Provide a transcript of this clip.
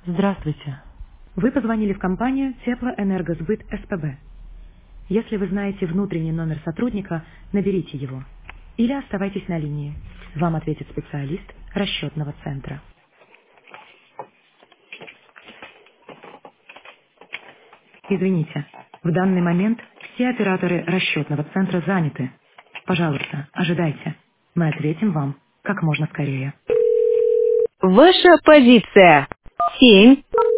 Здравствуйте. Вы позвонили в компанию Теплоэнергосбыт СПБ. Если вы знаете внутренний номер сотрудника, наберите его. Или оставайтесь на линии. Вам ответит специалист расчетного центра. Извините, в данный момент все операторы расчетного центра заняты. Пожалуйста, ожидайте. Мы ответим вам как можно скорее. Ваша позиция. 7.